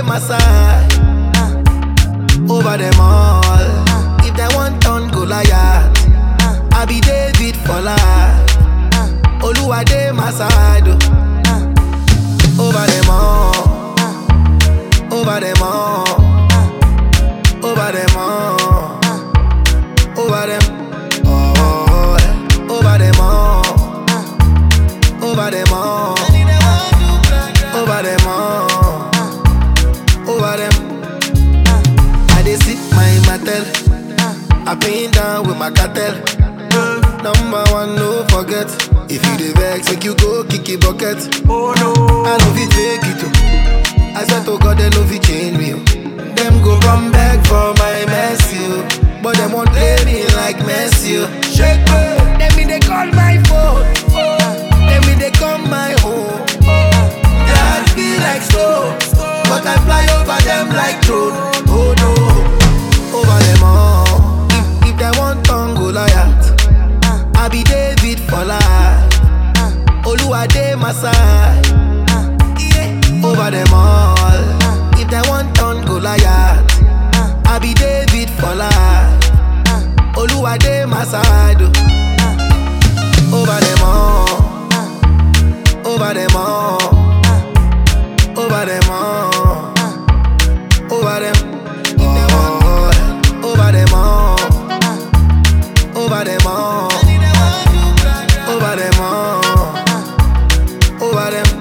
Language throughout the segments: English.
my side. Over them all. If they want turn Goliath, I be David for life. Oluwa dey my side. Over them all. Over them all. Over them all. Over them all. Over them all. Over them all. Over them all. Over them. I dey sip my Mattel. I been down with my cartel. Number one, no forget. If you dey vex, make you go kick it bucket. Oh no, I know fit fake it too. I swear to God, they know fit change me. Them go come back for my mercy, but them won't play me like Messi. Shake me, them me they call my phone. Them me they come my home. That feel like snow, but I fly over them like drone. Oh no, over them all. If they want turn Goliath, I be David for life. Oluwa dey my side. Over them all. If they want turn Goliath, I be David for life. Oluwa dey my side. Over them all. Over them all. Over them all. Over them all. Over them all. Over them all. Over them all. Over them.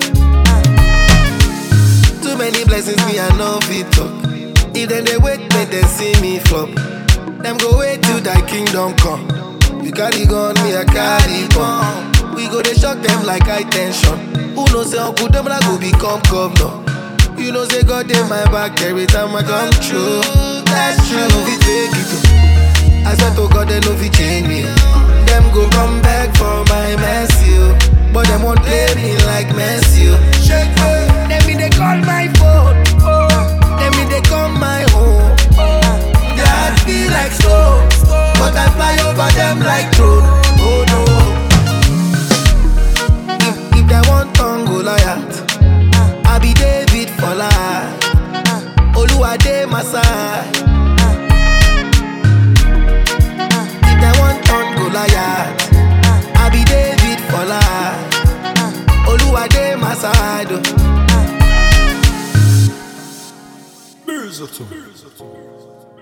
Too many blessings me I no fit talk. If then they wait, make them see me flop. Them go wait till thy kingdom come. You carry gun, me I carry bomb. We go they shock them like high tension. Who knows say Uncle Demola go become governor. You know say God in my back every time I come true. That's true. I know fit fake it too. I swear to God they know fit change me. Them go come back for my mercy, but them won't play me like Messi. Shake me, them me they call my phone. Them me they come my home. That feel like snow, but I fly over them like drone. Oh no. If they want turn Goliath, I be David for life. Oluwa dey my side. If they want turn Goliath, I be David for life. Oluwa dey my side. Music.